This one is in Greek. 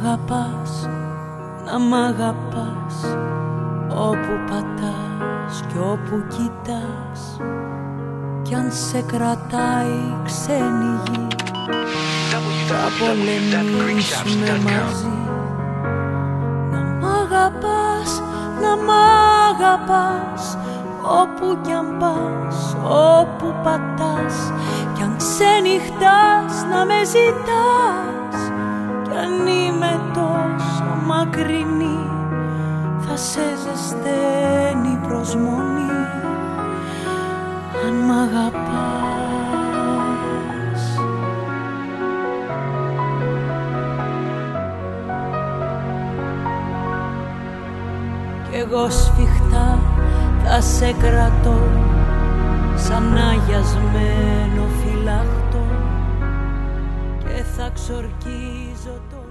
αγαπάς, να μ' αγαπάς, όπου πατάς κι όπου κοιτάς, κι αν σε κρατάει ξένη γη, θα πολεμήσουμε μαζί. Να μ' αγαπάς, να μ' αγαπάς, όπου κι αν πας, όπου πατάς, κι αν ξενυχτάς να με ζητάς, κι αν είμαι τόσο μακρινή, θα σε ζεσταίνει προσμονή, αν μ' αγαπάς. Κι εγώ σφιχτά θα σε κρατώ, σαν αγιασμένο φυλαχτό, και θα ξορκίζω το